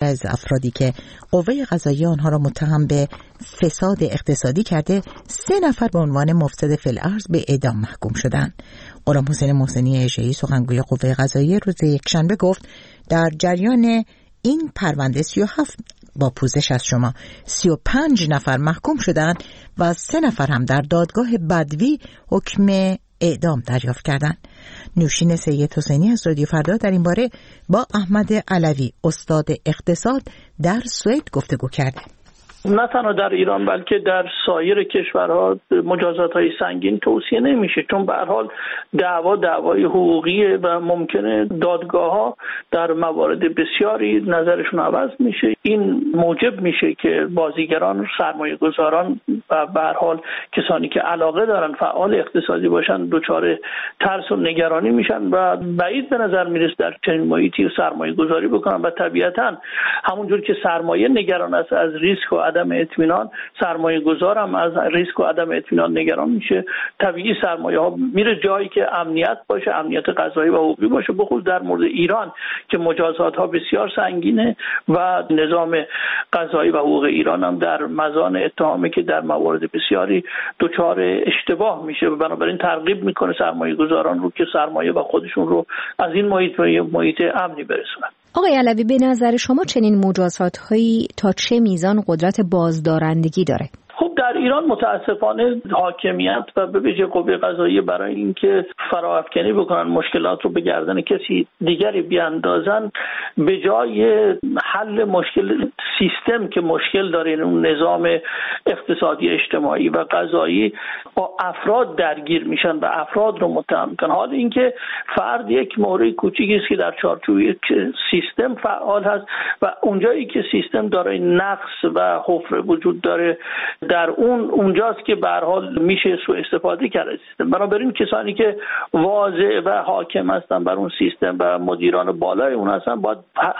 از افرادی که قوه قضاییه آنها را متهم به فساد اقتصادی کرده 3 نفر به عنوان مفسد فی الارض به اعدام محکوم شدند. غلامحسین محسنی عشایی سخنگوی قوه قضاییه روز یکشنبه گفت در جریان این پرونده 35 نفر محکوم شدند و 3 نفر هم در دادگاه بدوی حکم اعدام دریافت کردند. نوشین سید حسینی از رادیو فردا در این باره با احمد علوی استاد اقتصاد در سوئد گفتگو کرده. نه تنها در ایران بلکه در سایر کشورها مجازات‌های سنگین توصیه نمیشه، چون به هر حال دعوای حقوقی و ممکنه دادگاه‌ها در موارد بسیاری نظرشون عوض میشه. این موجب میشه که بازیگران، سرمایه‌گذاران و به هر حال کسانی که علاقه دارن فعال اقتصادی باشن دچار ترس و نگرانی میشن و بعید به نظر میرسه در چنین محیطی سرمایه‌گذاری بکنن و طبیعتاً همونجور که سرمایه نگران است از ریسک و عدم اطمینان، سرمایه گذار هم از ریسک و عدم اطمینان نگران میشه. طبیعی سرمایه ها میره جایی که امنیت باشه، امنیت غذایی و حقوقی باشه. بخصوص در مورد ایران که مجازات ها بسیار سنگینه و نظام غذایی و حقوق ایران هم در مزان اتهامه که در موارد بسیاری دچار اشتباه میشه و بنابراین ترغیب میکنه سرمایه گذاران رو که سرمایه و خودشون رو از این محیط امنی برسونن. آقای علوی، به نظر شما چنین مجازات‌هایی تا چه میزان قدرت بازدارندگی داره؟ خب در ایران متاسفانه حاکمیت و به ویژه قوه قضاییه برای اینکه فراافکنی بکنن مشکلات رو به گردن کسی دیگری بیاندازن، به جای حل مشکل سیستم که مشکل داره، اون نظام اقتصادی اجتماعی و قضایی، با افراد درگیر میشن و افراد رو متهم کنن. حال اینکه فرد یک مورد کوچیکی است که در چارچوب یک سیستم فعال هست و اونجایی که سیستم دارای نقص و حفره وجود داره در اونجاست که به هر حال میشه سوء استفاده کرد سیستم. بنابراین کسانی که واضح و حاکم هستن بر اون سیستم و مدیران بالای اون هستن باید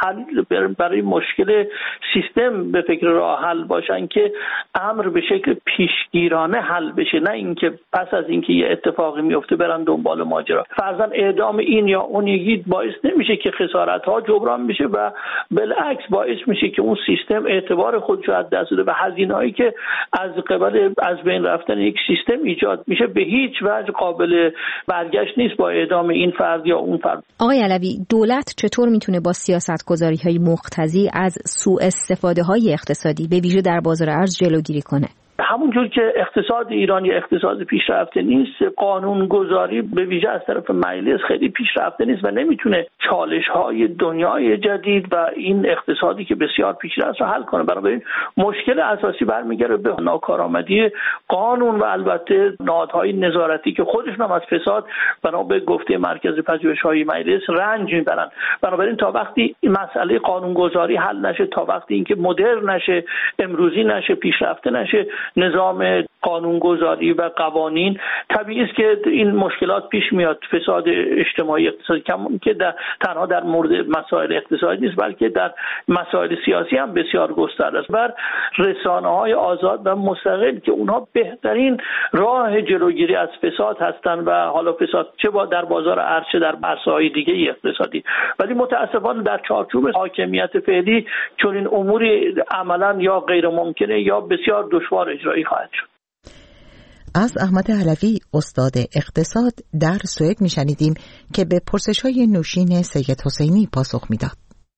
برای مشکل سیستم به فکر راه حل باشن که امر به شکل پیشگیرانه حل بشه، نه اینکه پس از اینکه یه اتفاقی میفته برن دنبال ماجرا. فرضاً اعدام این یا اون یکی باعث نمیشه که خسارت ها جبران بشه و بالعکس باعث میشه که اون سیستم اعتبار خودش رو از دست بده و هزینه‌ای که از قبل از بین رفتن یک سیستم ایجاد میشه به هیچ وجه قابل برگشت نیست با اعدام این فرد یا اون فرد. آقای علوی، دولت چطور میتونه با سیاست‌گذاری‌های مقتضی از سوء استفاده‌های اقتصادی به ویژه در بازار ارز جلوگیری کنه؟ همونجور که اقتصاد ایران یا اقتصاد پیشرفته نیست، قانون گذاری به ویژه از طرف مجلس خیلی پیشرفته نیست و نمیتونه چالش‌های دنیای جدید و این اقتصادی که بسیار پیشرفته رو حل کنه. بنابراین مشکل اساسی برمیگره به ناکارآمدی قانون و البته نهادهای نظارتی که خودشون هم از فساد بنا به گفته مرکز پژوهش‌های مجلس رنج میبرن. بنابراین تا وقتی این مسئله قانون گذاری حل نشه، تا وقتی اینکه مدرن نشه، امروزی نشه، پیشرفته نشه نظام قانونگذاری و قوانین، طبیعی است که این مشکلات پیش میاد. فساد اجتماعی اقتصادی که تنها در مورد مسائل اقتصادی نیست بلکه در مسائل سیاسی هم بسیار گسترده است. بر رسانه‌های آزاد و مستقل که اونها بهترین راه جلوگیری از فساد هستند و حالا فساد چه در بازار ارز چه در عرصه‌های دیگه اقتصادی، ولی متأسفانه در چارچوب حاکمیت فعلی چون این اموری عملاً یا غیر ممکنه یا بسیار دشوار اجرایی خواهد شد. از احمد علوی استاد اقتصاد در سوئد میشنیدیم که به پرسش‌های نوشین سید حسینی پاسخ میداد.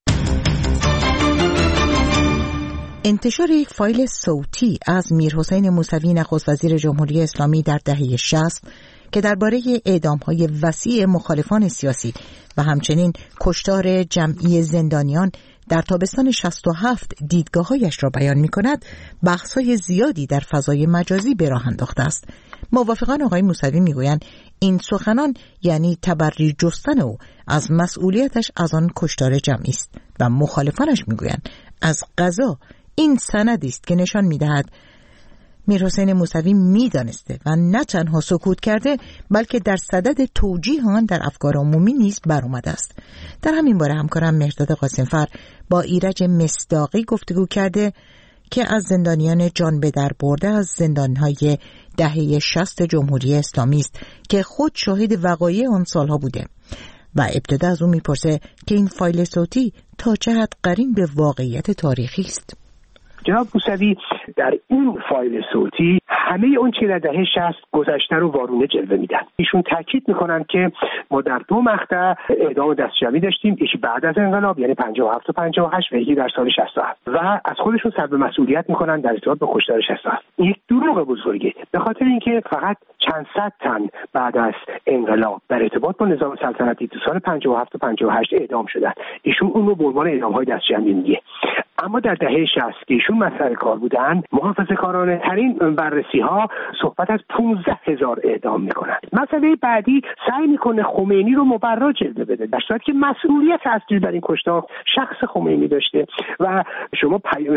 انتشار یک فایل صوتی از میرحسین موسوی نخست وزیر جمهوری اسلامی در دهه 60 که درباره اعدام‌های وسیع مخالفان سیاسی و همچنین کشتار جمعی زندانیان در تابستان 67 دیدگاه‌هایش را بیان می‌کند، بحث‌های زیادی در فضای مجازی به راه انداخته است. موافقان آقای موسوی می‌گویند این سخنان یعنی تبری جستن او از مسئولیتش از آن کشتار جمعی است و مخالفانش می‌گویند از قضا این سندی است که نشان می‌دهد میرحسین موسوی می‌دانسته و نه تنها سکوت کرده بلکه در صدد توجیه آن در افکار عمومی نیز برآمده است. در همین باره همکارم مهرداد قاسمفر با ایرج مصداقی گفتگو کرده که از زندانیان جان به در برده از زندان‌های دهه 60 جمهوری اسلامی است که خود شاهد وقایع آن سالها بوده و ابتدا از او میپرسه که این فایل صوتی تا چه حد قرین به واقعیت تاریخی است. جناب موسوی در این فایل صوتی همه اون چیز در دهه 60 گذشته رو وارونه جلوه میدن. ایشون تاکید میکنن که ما در 2 مقطع اعدام دستجمعی داشتیم، یکی بعد از انقلاب یعنی 57 و 58 و یکی در سال 67 و از خودشون سلب مسئولیت میکنن در ارتباط به کشتار 67. این یک دروغ بزرگه، به خاطر اینکه فقط چند صد تن بعد از انقلاب در ارتباط با نظام سلطنتی تو سال 57 و 58 اعدام شدن. ایشون اون رو به عنوان اعدام‌های دستجمعی میگه. اما در دهه 60 که ایشون مسئله کار بودن، محافظه‌کارانه ترین بررسی‌ها صحبت از 15,000 اعدام میکنن. مسئله بعدی سعی میکنه خمینی رو مبرا جلوه بده، در صورتی که مسئولیت اصلی در این کشتار شخص خمینی داشته و شما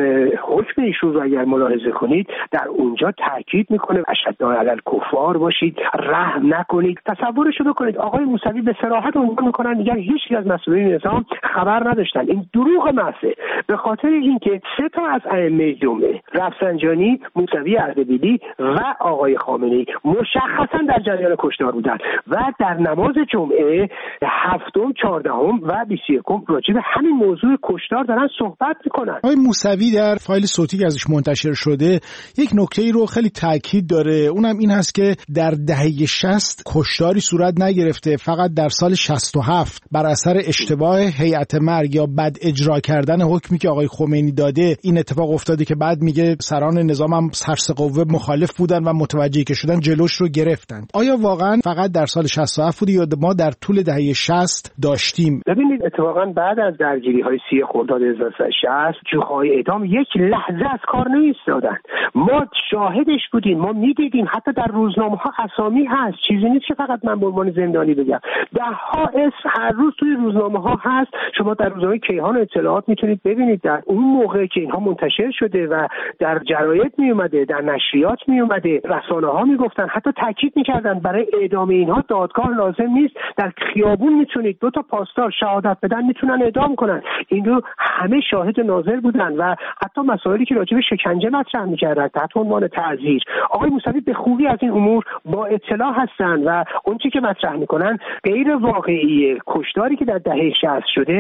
حکم ایشون رو اگر ملاحظه کنید در اونجا تاکید میکنه اشد علی الکفار باشید، رحم نکنید. تصورش رو بکنید آقای موسوی به صراحت عنوان میکنن میگن هیچ یک از مسئولین نظام خبر نداشتن. این دروغ محضه، به خاطر اینکه 3 تا از ائمه جمعه رفسنجانی، موسوی اردبیلی و آقای خامنه‌ای مشخصا در جریان کشتار بودند و در نماز جمعه 7، 14 و 21 راجع به همین موضوع کشتار دارن صحبت میکنن. آقای موسوی در فایل صوتی که ازش منتشر شده یک نکته‌ای رو خیلی تاکید داره، اونم این هست که در دهه 60 کشتاری صورت نگرفته، فقط در سال 67 بر اثر اشتباه هیئت مرگ یا بد اجرا کردن حکمی که آقای خمینی داده این اتفاق افتاده که بعد میگه سران نظام هم سرس قوه مخالف بودن و متوجهی که شدن جلوش رو گرفتن. آیا واقعا فقط در سال 67 بود یا ما در طول دهه 60 داشتیم؟ ببینید اتفاقا بعد از درگیری‌های 30 خرداد 1360 جوخه‌های اعدام یک لحظه از کار نایستادن. ما شاهدش بودیم، ما میدیدیم، حتی در روزنامه‌ها اسامی هست، چیزی نیست که فقط من به عنوان زندانی بگم. ده‌ها اسم هر روز توی روزنامه‌ها هست. شما در روزنامه کیهان اطلاعات میتونید ببینید در اون موقع که اینها منتشر شده و در جراید می اومده، در نشریات می اومده، رسانه‌ها میگفتن، حتی تاکید میکردن برای اعدام اینها دادگاه لازم نیست، در خیابون میتونید 2 تا پاسدار شهادت بدن میتونن اعدام کنن. این رو همه شاهد ناظر بودن و حتی مسائلی که راجع به شکنجه مطرح میکردن تحت عنوان تعزیر. آقای موسوی به خوبی از این امور با اطلاع هستن و اون چیزی که مطرح میکنن غیر واقعیه. کشتاری که در دهه 60 شده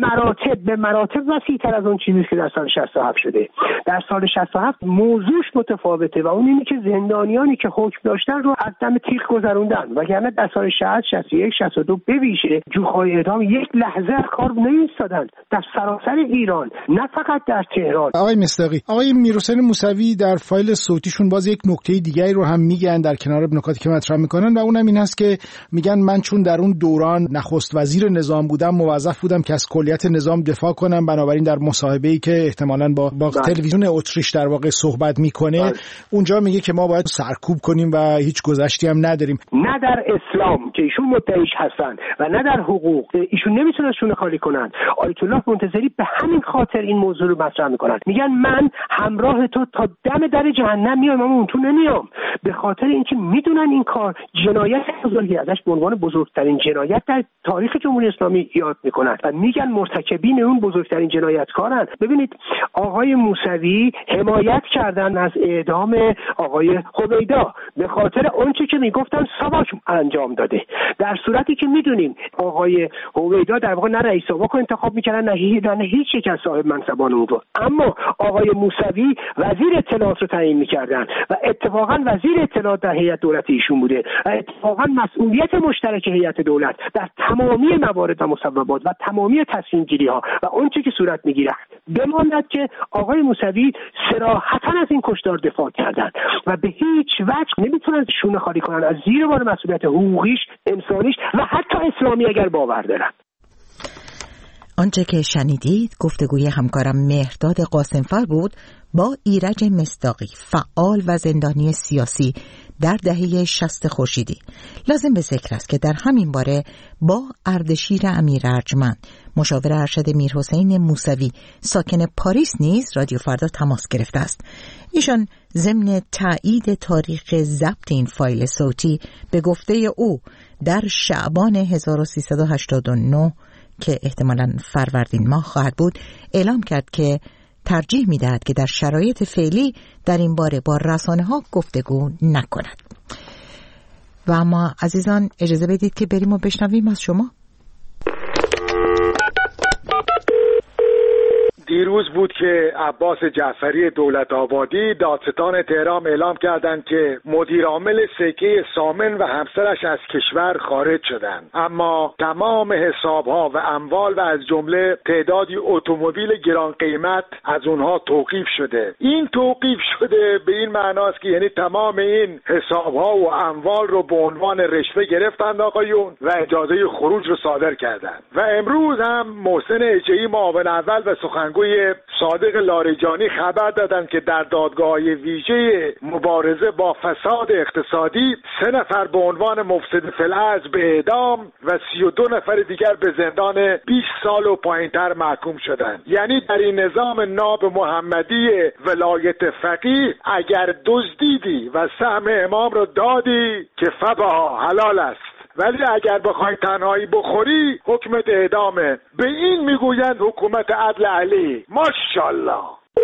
به مراتب وسیع‌تر از اون چیزی که در سال 67 شده. در سال 67 موضوعش متفاوته و اون اینه که زندانیانی که حکم داشتن رو از دم تیغ گذروندن، وگرنه در سال 60 61 62 به ویژه جوخه‌های اعدام یک لحظه از کار نایستادن در سراسر ایران، نه فقط در تهران. آقای مصداقی، آقای میرحسین موسوی در فایل صوتیشون باز یک نکته دیگری رو هم میگن در کنار نکاتی که مطرح میکنن و اونم این هست که میگن من چون در اون دوران نخست وزیر نظام بودم موظف بودم که از کلیت نظام دفاع کنم، بنابراین در مصاحبه‌ای که احتمالاً با تلویزیون اتریش در واقع صحبت میکنه اونجا میگه که ما باید سرکوب کنیم و هیچ گذشتی هم نداریم. نه در اسلام که ایشون مدعیش هستن و نه در حقوق ایشون نمیتونن شونه خالی کنن. آیت الله منتظری به همین خاطر این موضوع رو مطرح میکنن، میگن من همراه تو تا دم در جهنم میام اما اون تو نمیام، به خاطر اینکه میدونن این کار جنایت بزرگی، ازش به عنوان بزرگترین جنایت در تاریخ جمهوری اسلامی یاد میکنن و میگن مرتکبین اون بزرگترین جنایتکارن. ببینید آقای موسوی حمایت کردن از اعدام آقای هویدا به خاطر اونچه که میگفتن ساواک انجام داده، در صورتی که میدونیم آقای هویدا در واقع نه رئیس ساواک رو انتخاب میکردن نه هیچ یک از صاحب منصبان اون رو، اما آقای موسوی وزیر اطلاعات رو تعیین میکردن و اتفاقا وزیر اطلاعات در هیئت دولتی ایشون بوده و اتفاقا مسئولیت مشترک هیئت دولت در تمامی موارد و مسببات و تمامی تصمیم گیری ها و اونچه که صورت میگیره بماند که آقای موسوی صراحتاً از این کشتار دفاع کردن و به هیچ وجه نمیتونن شونه خالی کنن از زیر بار مسئولیت حقوقیش، انسانیش و حتی اسلامی اگر باور دارن. آنچه که شنیدید گفتگوی همکارم مهرداد قاسمفر بود با ایرج مصداقی، فعال و زندانی سیاسی در دهه 60 خورشیدی. لازم به ذکر است که در همین باره با اردشیر امیر ارجمند، مشاور ارشد میرحسین موسوی ساکن پاریس نیز رادیو فردا تماس گرفته است. ایشان ضمن تایید تاریخ ضبط این فایل صوتی به گفته او در شعبان 1389 که احتمالاً فروردین ماه خواهد بود اعلام کرد که ترجیح می‌دهد که در شرایط فعلی در این باره با رسانه‌ها گفتگو نکند. و اما عزیزان اجازه بدید که بریم و بشنویم از شما. دیروز بود که عباس جعفری دولت آبادی دادستان تهران اعلام کردند که مدیر عامل سکه سامن و همسرش از کشور خارج شدند، اما تمام حسابها و اموال و از جمله تعدادی اتومبیل گران قیمت از اونها توقیف شده. این توقیف شده به این معناست که یعنی تمام این حسابها و اموال رو به عنوان رشوه گرفتند آقایون و اجازه خروج رو صادر کردند. و امروز هم محسن اجهی معاون اول و سخنگوی صادق لاریجانی خبر دادند که در دادگاه‌های ویژه مبارزه با فساد اقتصادی 3 نفر به عنوان مفسد فی الارض به اعدام و 32 نفر دیگر به زندان 20 سال و پایینتر محکوم شدند. یعنی در این نظام ناب محمدی ولایت فقیه اگر دزدیدی و سهم امام رو دادی که فبها حلال است، ولی اگر بخوای تنهایی بخوری حکمت اعدامه. به این میگویند حکومت عدل علی. ماشاءالله.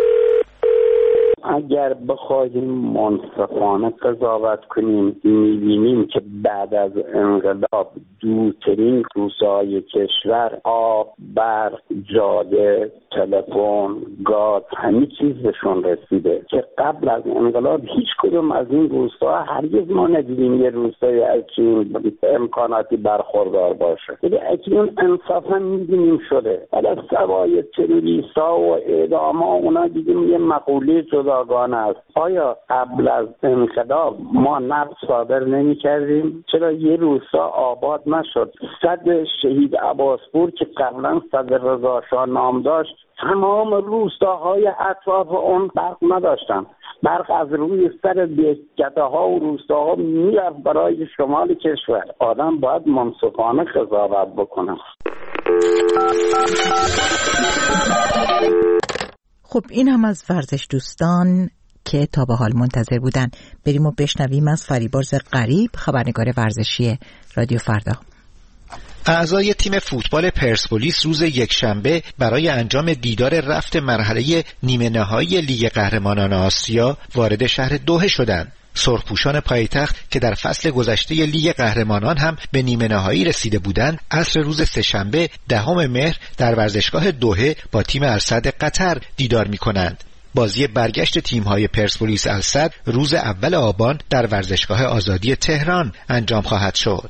اگر بخواهیم منصفانه قضاوت کنیم می‌بینیم که بعد از انقلاب دورترین روزهای کشور آب، برق، جاده، تلفن، گاز همه چیز بهشون رسیده که قبل از انقلاب هیچ کدوم از این روزها هرگز ما ندیدیم یه روزهای اکنون امکاناتی برخوردار باشه. ولی اکنون انصافا می‌بینیم شده. حالا سوای تروریست‌ها و اعدام‌ها اونا دیگه یه مقوله جداگانه است. آیا قبل از انقلاب ما نفت صادر نمی کردیم؟ چرا یه روستا آباد نشد؟ صد شهید عباسپور که قبلا صد رضا شاه نام داشت تمام روستاهای اطراف اون برق نداشتن. برق از روی سر دهکده ها و روستاها میرفت برای شمال کشور. آدم باید منصفانه قضاوت بکنه. خب این هم از ورزش دوستان که تا به حال منتظر بودن. بریم و بشنویم از فریبرز غریب، خبرنگار ورزشی رادیو فردا. اعضای تیم فوتبال پرسپولیس روز یکشنبه برای انجام دیدار رفت مرحله نیمه نهایی لیگ قهرمانان آسیا وارد شهر دوحه شدند. سرخپوشان پایتخت که در فصل گذشته لیگ قهرمانان هم به نیمه نهایی رسیده بودند، عصر روز سه‌شنبه 10 مهر در ورزشگاه دوحه با تیم السد قطر دیدار می‌کنند. بازی برگشت تیم‌های پرسپولیس السد روز اول آبان در ورزشگاه آزادی تهران انجام خواهد شد.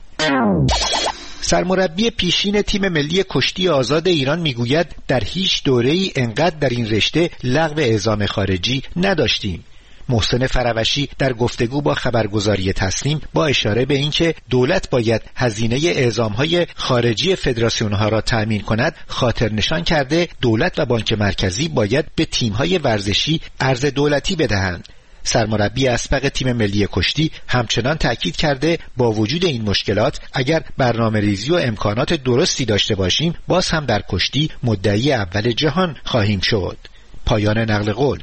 سرمربی پیشین تیم ملی کشتی آزاد ایران میگوید در هیچ دوره‌ای انقدر در این رشته لغو اعزام خارجی نداشتیم. محسن فروشی در گفتگو با خبرگزاری تسنیم با اشاره به اینکه دولت باید هزینه اعزام‌های خارجی فدراسیون‌ها را تأمین کند خاطر نشان کرده دولت و بانک مرکزی باید به تیم‌های ورزشی ارز دولتی بدهند. سرمربی اسبق تیم ملی کشتی همچنان تأکید کرده با وجود این مشکلات اگر برنامه‌ریزی و امکانات درستی داشته باشیم باز هم در کشتی مدعی اول جهان خواهیم شد. پایان نقل قول.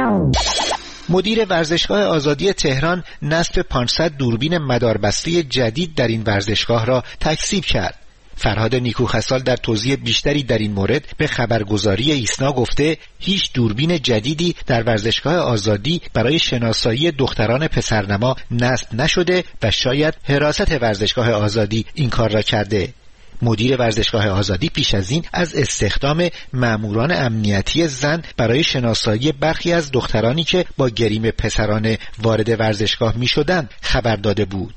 مدیر ورزشگاه آزادی تهران نصب 500 دوربین مداربسته جدید در این ورزشگاه را تکذیب کرد. فرهاد نیکوخسال در توضیح بیشتری در این مورد به خبرگزاری ایسنا گفته هیچ دوربین جدیدی در ورزشگاه آزادی برای شناسایی دختران پسرنما نصب نشده و شاید حراست ورزشگاه آزادی این کار را کرده. مدیر ورزشگاه آزادی پیش از این از استخدام ماموران امنیتی زن برای شناسایی برخی از دخترانی که با گریم پسرانه وارد ورزشگاه می شدند خبر داده بود.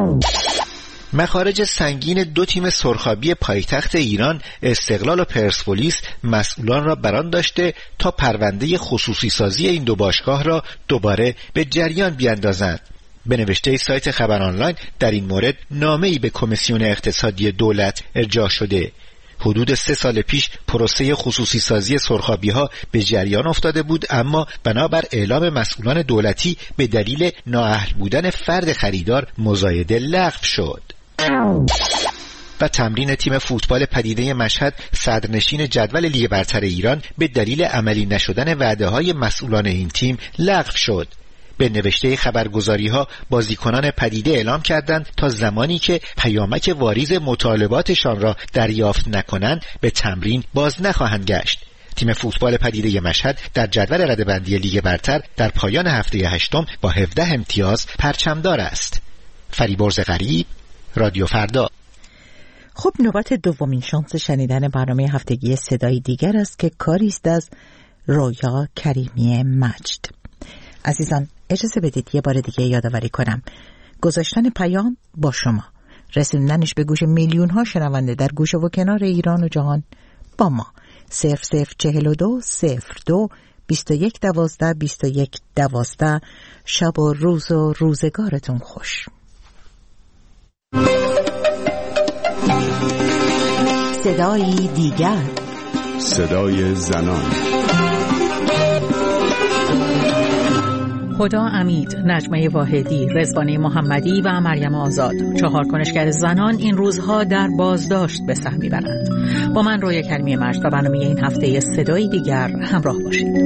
مخارج سنگین 2 تیم سرخابی پایتخت ایران استقلال و پرسپولیس مسئولان را بران داشته تا پرونده خصوصی سازی این 2 باشگاه را دوباره به جریان بیاندازند. به نوشته سایت خبر آنلاین در این مورد نامه‌ای به کمیسیون اقتصادی دولت ارجاع شده. حدود 3 سال پیش پروسه خصوصی سازی سرخابی‌ها به جریان افتاده بود، اما بنابر اعلام مسئولان دولتی به دلیل نااهل بودن فرد خریدار مزایده لغو شد. و تمرین تیم فوتبال پدیده مشهد صدرنشین جدول لیگ برتر ایران به دلیل عملی نشدن وعده‌های مسئولان این تیم لغو شد. به نوشته خبرگزاری‌ها بازیکنان پدیده اعلام کردند تا زمانی که پیامک واریز مطالباتشان را دریافت نکنند به تمرین باز نخواهند گشت. تیم فوتبال پدیده مشهد در جدول رده‌بندی لیگ برتر در پایان هفته 8 با 17 امتیاز پرچمدار است. فریبرز غریب، رادیو فردا. خب نوبت دومین شانس شنیدن برنامه هفتگی صدای دیگر است که کاری است از رویا کریمی مجد. عزیزان اجازه بدید یه بار دیگه یادآوری کنم. گذاشتن پیام با شما، رسوندنش به گوش میلیون ها شنونده در گوشه و کنار ایران و جهان با ما. 0042 02 21 12 21 12. شب و روز و روزگارتون خوش. صدای دیگر، صدای زنان. هدی امید، نجمه واحدی، رضوانی محمدی و مریم آزاد، 4 کنشگر زنان این روزها در بازداشت به سر میبرند. با من رویا کریمی مجد و برنامه این هفته صدای دیگر همراه باشید.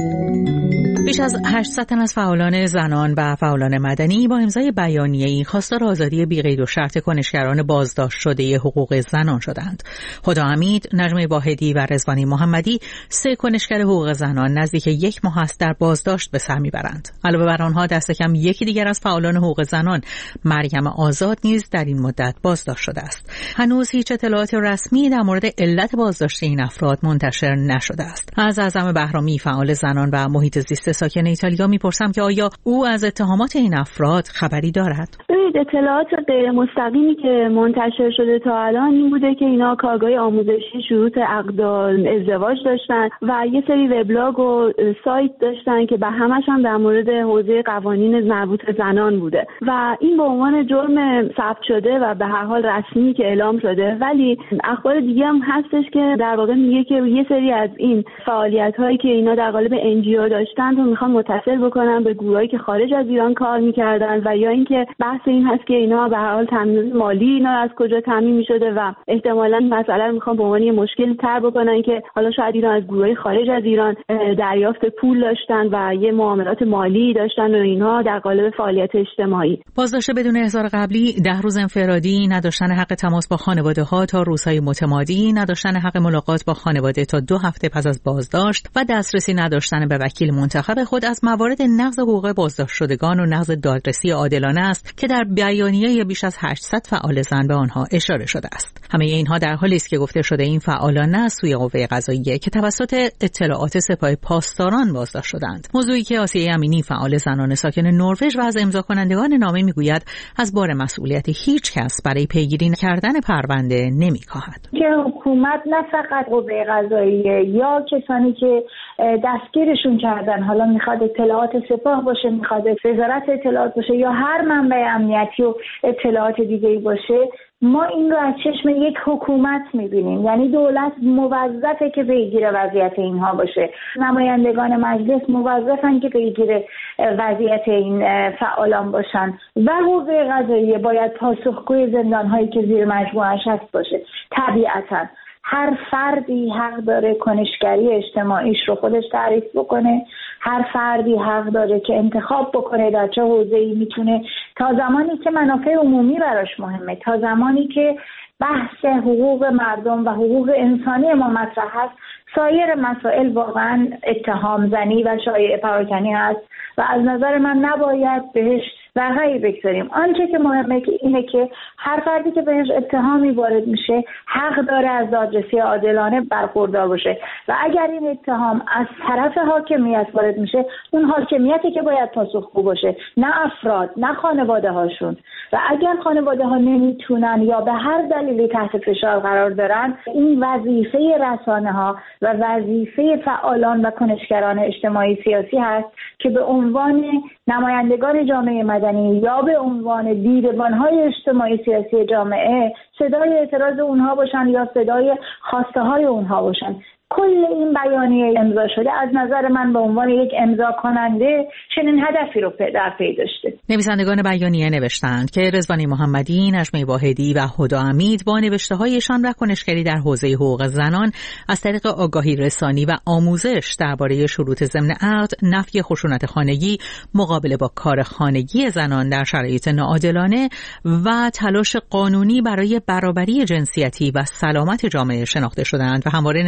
بیش از 800 تن از فعالان زنان و فعالان مدنی با امضای بیانیه‌ای خواستار آزادی بی‌قید و شرط کنشگران بازداشت شده حقوق زنان شدند. هدی امید، نجمه واحدی و رضوانی محمدی، 3 کنشگر حقوق زنان نزدیک 1 ماه است در بازداشت به سر میبرند. علاوه بر آنها دست کم یکی دیگر از فعالان حقوق زنان، مریم آزاد، نیز در این مدت بازداشت شده است. هنوز هیچ اطلاعات رسمی در مورد علت بازداشت این افراد منتشر نشده است. از اعظم بهرامی، فعال زنان و محیط زیست ساکن ایتالیا میپرسم که آیا او از اتهامات این افراد خبری دارد؟ اطلاعات غیر مستقیمی که منتشر شده تا الان این بوده که اینا کارگاه آموزشی شروط عقد ازدواج داشتن و یه سری وبلاگ و سایت داشتن که به همش هم در مورد حوزه قوانین مربوط به زنان بوده و این به عنوان جرم ثبت شده و به هر حال رسمی که اعلام شده. ولی اخبار دیگه هم هستش که در واقع میگه که یه سری از این فعالیت‌هایی که اینا در قالب NGO داشتن رو میخوان متصل بکنن به گروهایی که خارج از ایران کار میکردن و یا اینکه بحث این هست که اینا به هر حال تامین مالی اینا از کجا تامین میشده و احتمالاً مسئله رو میخوان به عنوان یه مشکل تر بکنن که حالا شاید اینا از گروهای خارج از ایران دریافت پول داشتن و یه معاملات مالی داشتن و اینها در قالب فعالیت اجتماعی. بازداشت بدون احضار قبلی، 10 روز انفرادی، نداشتن حق تماس با خانواده ها تا روزهای متمادی، نداشتن حق ملاقات با خانواده تا 2 هفته پس از بازداشت و دسترسی نداشتن به وکیل منتخب خود از موارد نقض حقوق بازداشت شدگان و نقض دادرسی عادلانه است که در بیانیه بیش از 800 فعال زن به آنها اشاره شده است. همه اینها در حالی است که گفته شده این فعالان نه از سوی قوه قضاییه که توسط اطلاعات سپاه پاسداران بازداشت شدند. موضوعی که آسیه امینی، فعال زنان ساکن نروژ و از امضا کنندگان نامه میگوید از بار مسئولیت هیچ کس برای پیگیری کردن پرونده نمیکاهد. که حکومت نه فقط قوه قضاییه یا کسانی که دستگیرشون کردن، حالا میخواد اطلاعات سپاه باشه، میخواد وزارت اطلاعات باشه یا هر منبع امنیتی و اطلاعات دیگه‌ای باشه، ما این رو از چشم یک حکومت میبینیم. یعنی دولت موظفه که پیگیر وضعیت اینها باشه، نمایندگان مجلس موظفن که پیگیر وضعیت این فعالان باشن و قوه قضاییه باید پاسخگوی زندان‌هایی که زیر مجموعه‌اش هست باشه. طبیعتاً هر فردی حق داره کنشگری اجتماعیش رو خودش تعریف بکنه، هر فردی حق داره که انتخاب بکنه در چه حوزه‌ای میتونه، تا زمانی که منافع عمومی براش مهمه، تا زمانی که بحث حقوق مردم و حقوق انسانی ما مطرح هست. سایر مسائل واقعا اتهام زنی و شایعه پراکنی هست و از نظر من نباید بهش بقایی بگذاریم. آنچه که مهمه که اینه که هر فردی که بهش اتهامی وارد میشه حق داره از دادرسی عادلانه برخوردار باشه و اگر این اتهام از طرف حاکمیت وارد میشه، اون حاکمیتی که باید پاسخگو باشه، نه افراد، نه خانواده هاشون. و اگر خانواده ها نمیتونن یا به هر دلیلی تحت فشار قرار دارن، این وظیفه رسانه ها و وظیفه فعالان و کنشگران اجتماعی سیاسی هست که به عنوان نمایندگان جامعه مدنی یا به عنوان دیدبان‌های اجتماعی سیاسی جامعه صدای اعتراض اونها باشن یا صدای خواسته های اونها باشن. کل این بیانیه امضا شده از نظر من به عنوان یک امضا کننده چنین هدفی رو در پی داشته. نویسندگان بیانیه نوشتند که رضوانی محمدی، نجمه واحدی و هدی امید با نوشته‌هایشان و کنشگری در حوزه حقوق زنان از طریق آگاهی رسانی و آموزش درباره شروط ضمن عقد، نفی خشونت خانگی، مقابله با کار خانگی زنان در شرایط ناعادلانه و تلاش قانونی برای برابری جنسیتی و سلامت جامعه شناخته شدند و همواره نسبت به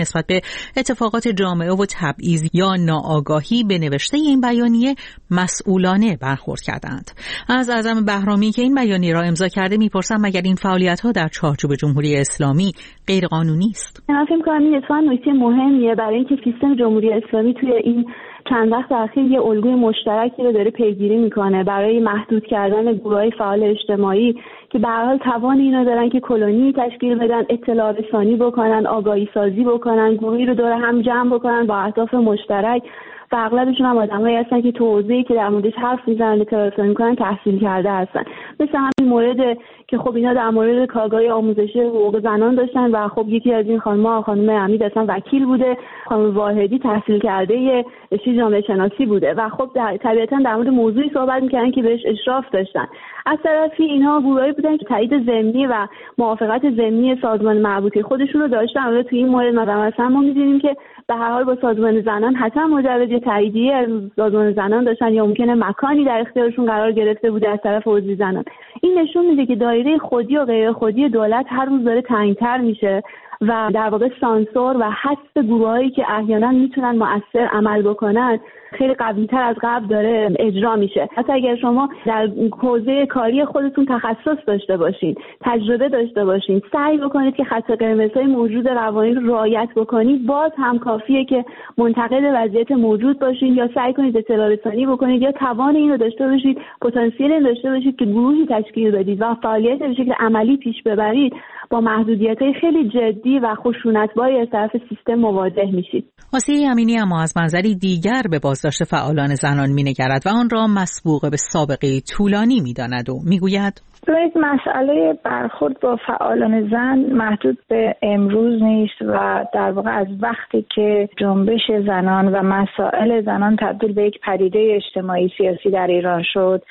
اتفاقات جامعه و تبعیض یا ناآگاهی به نوشته این بیانیه مسئولانه برخورد کردند. از اعظم بهرامی که این بیانیه را امضا کرده میپرسم مگر این فعالیت‌ها در چارچوب جمهوری اسلامی غیر قانونی است؟ من فکر می‌کنم این اتفاقا نکته مهمیه برای اینکه سیستم جمهوری اسلامی توی این چند وقت اخیر یه الگوی مشترکی رو داره پیگیری میکنه برای محدود کردن گروه‌های فعال اجتماعی که به هر حال توان اینا دارن که کلونی تشکیل بدن، اطلاع رسانی بکنن، آگاهی سازی بکنن، گروهی رو دور هم جمع بکنن با اهداف مشترک و اغلبشون هم آدمایی هستن که تو حوزه‌ای که در موردش حرف میزنن، اطلاع رسانی میکنن تحصیل کرده هستن. مثل همین مورد که خب اینا در مورد کارگاه آموزشی حقوق زنان داشتن و خب یکی از این خانم‌ها خانم حمید اصلا وکیل بوده، خانم واحدی تحصیل کرده رشته جامعه شناسی بوده و خب طبیعتاً در مورد موضوعی صحبت می‌کردن که بهش اشراف داشتن. از طرفی اینها گروهایی بودن که تایید ضمنی و موافقت ضمنی سازمان مربوطه خودشون رو داشتن و تو این مورد مثلا ما می‌دونیم که به هر حال با سازمان زنان حتما مجوز تاییدیه از سازمان زنان داشتن یا ممکنه مکانی در اختیارشون قرار گرفته بوده از طرف عضو زنان. این نشون میده که دایره خودی و غیر خودی دولت هر روز داره تنگ‌تر میشه و در واقع سانسور و حذف گروهایی که احیانا میتونن مؤثر عمل بکنن خیلی قوی‌تر از قبل داره اجرا میشه. حتی اگر شما در حوزه کاری خودتون تخصص داشته باشین، تجربه داشته باشین، سعی بکنید که خط قرمزهای موجود قوانین رو رعایت بکنید، باز هم کافیه که منتقد وضعیت موجود باشین یا سعی کنید اطلاع رسانی بکنید یا توان این رو داشته باشید، پتانسیل این داشته باشید که گروهی تشکیل بدید و فعالیت به شکل عملی پیش ببرید، با محدودیت‌های خیلی جدی و خشونت‌باری از طرف سیستم مواجه میشید. آسیه امینی اما از منظری دیگر به بازداشت فعالان زنان می‌نگرد و آن را مسبوق به سابقه طولانی می‌داند و می‌گوید ببینید مسئله برخورد با فعالان زن محدود به امروز نیست و در واقع از وقتی که جنبش زنان و مسائل زنان تبدیل به یک پدیده اجتماعی سیاسی در ایران شد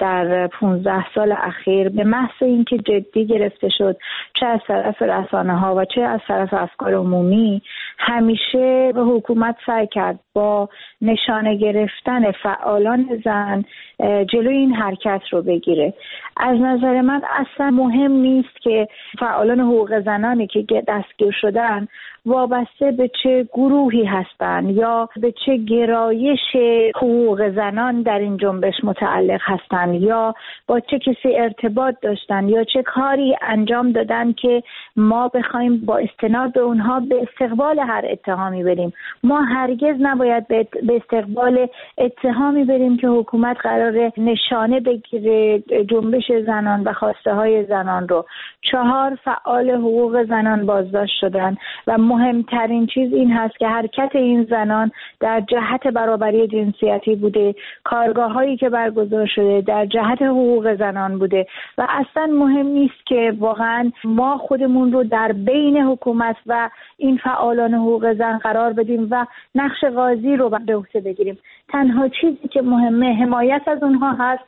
در 15 سال اخیر به محض اینکه جدی گرفته شد چه از طرف رسانه‌ها و چه از طرف افکار عمومی، همیشه به حکومت سعی کرد با نشانه گرفتن فعالان زن جلوی این حرکت رو بگیره. از نظر من اصلا مهم نیست که فعالان حقوق زنانی که دستگیر شدن وابسته به چه گروهی هستند یا به چه گرایش حقوق زنان در این جنبش متعلق هستند یا با چه کسی ارتباط داشتن یا چه کاری انجام دادن که ما بخوایم با استناد به اونها به استقبال هر اتهامی بریم. ما هرگز نباید به استقبال اتهامی بریم که حکومت قراره نشانه بگیره جنبش زنان و خواسته های زنان رو. 4 فعال حقوق زنان بازداشت شدن و مهمترین چیز این هست که حرکت این زنان در جهت برابری جنسیتی بوده، کارگاه هایی که برگزار شده در جهت حقوق زنان بوده و اصلا مهم نیست که واقعا ما خودمون رو در بین حکومت و این فعالان حقوق زن قرار بدیم و نقش قاضی رو به عهده بگیریم. تنها چیزی که مهمه حمایت از اونها هست،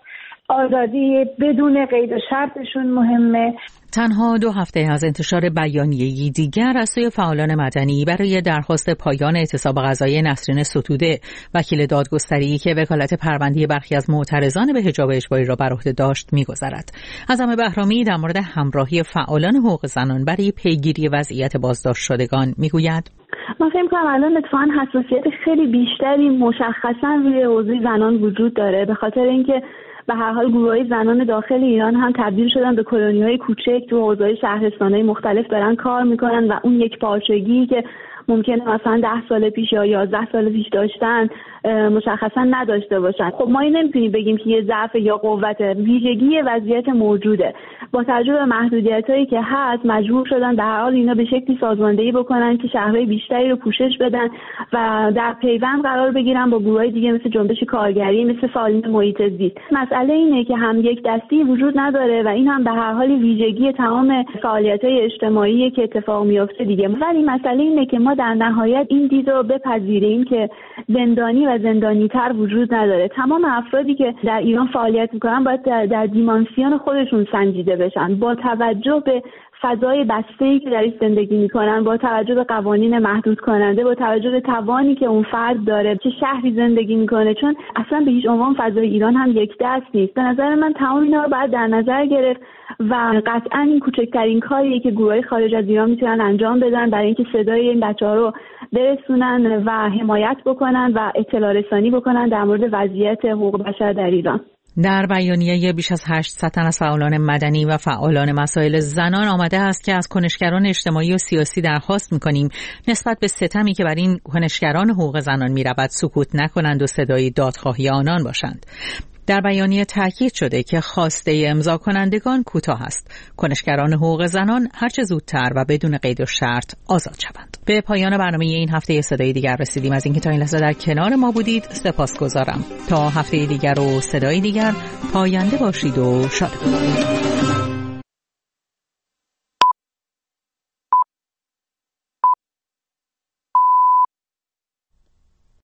آزادی بدون قید و شرطشون مهمه. تنها 2 هفته از انتشار بیانیه‌ای دیگر از سوی فعالان مدنی برای درخواست پایان اعتصاب غذایی نسرین ستوده، وکیل دادگستری که وکالت پرونده برخی از معترضان به حجاب اجباری را بر عهده داشت می‌گذرد. اعظم بهرامی در مورد همراهی فعالان حقوق زنان برای پیگیری وضعیت بازداشت شدگان می‌گوید: من فکر می‌کنم الان اتفاقاً حساسیت خیلی بیشتری مشخصاً روی حوزه زنان وجود داره، به خاطر اینکه به هر حال گروه‌های زنان داخل ایران هم تبدیل شدن به کلونی‌های کوچک تو حوزه‌های شهرستان‌های مختلف دارن کار میکنن و اون یک پارچگی که ممکنه مثلا 10 سال پیش یا 11 سال پیش داشتن مشخصا نداشته باشن. خب ما این نمیتونیم بگیم که یه ضعف یا قوت، ویژگی وضعیت موجوده. با توجه به محدودیتایی که هست مجبور شدن به هر حال اینا به شکلی سازماندهی بکنن که شهرهای بیشتری رو پوشش بدن و در پیوند قرار بگیرن با گروهای دیگه مثل جنبش کارگری، مثل فعالین محیط زیست. مسئله اینه که هم یک دستی وجود نداره و این هم به هر حال ویژگی تمام فعالیت‌های اجتماعی که اتفاق میفته دیگه. ولی مسئله اینه که ما در نهایت این دید رو بپذیریم که زندانی و زندانی‌تر وجود نداره. تمام افرادی که در ایران فعالیت می‌کنن باید در دیمانسیون خودشون سنجیده بشن با توجه به فضای بسته‌ای که درش زندگی میکنن، با توجه به قوانین محدود کننده، با توجه به توانی که اون فرد داره، چه شهری زندگی میکنه، چون اصلا به هیچ عنوان فضای ایران هم یک دست نیست. به نظر من تمام اینا رو باید در نظر گرفت و قطعا این کوچکترین کاریه که گروهای خارج از ایران میتونن انجام بدن برای اینکه صدای این بچه‌ها رو برسونن و حمایت بکنن و اطلاع رسانی بکنن در مورد وضعیت حقوق بشر در ایران. در بیانیه بیش از 800 تن از فعالان مدنی و فعالان مسائل زنان آمده است که از کنشگران اجتماعی و سیاسی درخواست می‌کنیم نسبت به ستمی که بر این کنشگران حقوق زنان می‌رود سکوت نکنند و صدای دادخواهی آنان باشند. در بیانیه تاکید شده که خواسته امضا کنندگان کوتاه است. کنشگران حقوق زنان هرچه زودتر و بدون قید و شرط آزاد شوند. به پایان برنامه این هفته صدای دیگر رسیدیم. از اینکه تا این لحظه در کنار ما بودید سپاسگزارم. تا هفته دیگر و صدای دیگر پاینده باشید و شاد باشید.